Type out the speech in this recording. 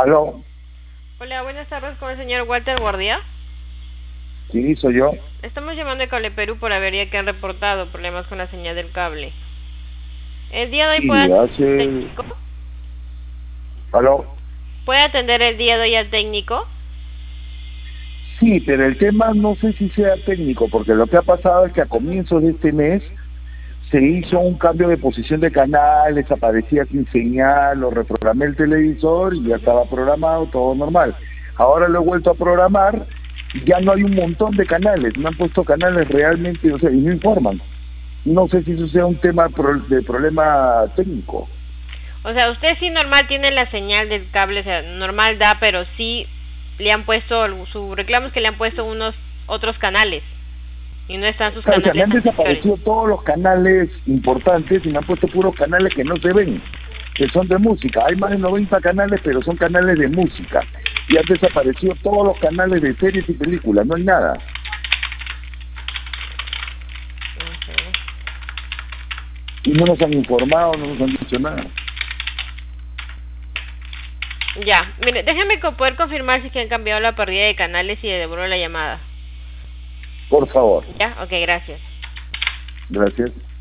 Aló, Hola, buenas tardes con el señor Walter Guardia. sí, soy yo. Estamos llamando de Cable Perú por avería que han reportado problemas con la señal del cable. El día de hoy Sí, Aló. puede atender el día de hoy al técnico. Sí, pero el tema no sé si sea técnico, porque lo que ha pasado es que a comienzos de este mes se hizo un cambio de posición de canales, aparecía sin señal, lo reprogramé el televisor y ya estaba programado, todo normal. Ahora lo he vuelto a programar y ya no hay un montón de canales, me han puesto canales realmente, o sea, y no informan. No sé si eso sea un tema de problema técnico. O sea, usted sí normal tiene la señal del cable, o sea, normal da, pero sí le han puesto, su reclamo es que le han puesto unos otros canales y no están sus Claro, o sea, me canales han anteriores. desaparecido todos los canales importantes y me han puesto puros canales que no se ven, que son de música. Hay más de 90 canales, pero son canales de música. Y han desaparecido todos los canales de series y películas, no hay nada. Y no nos han informado, no nos han dicho nada. Ya, mire, déjeme poder confirmar si es que han cambiado la pérdida de canales y le devuelvo la llamada. Por favor. Ya, ok, gracias. Gracias.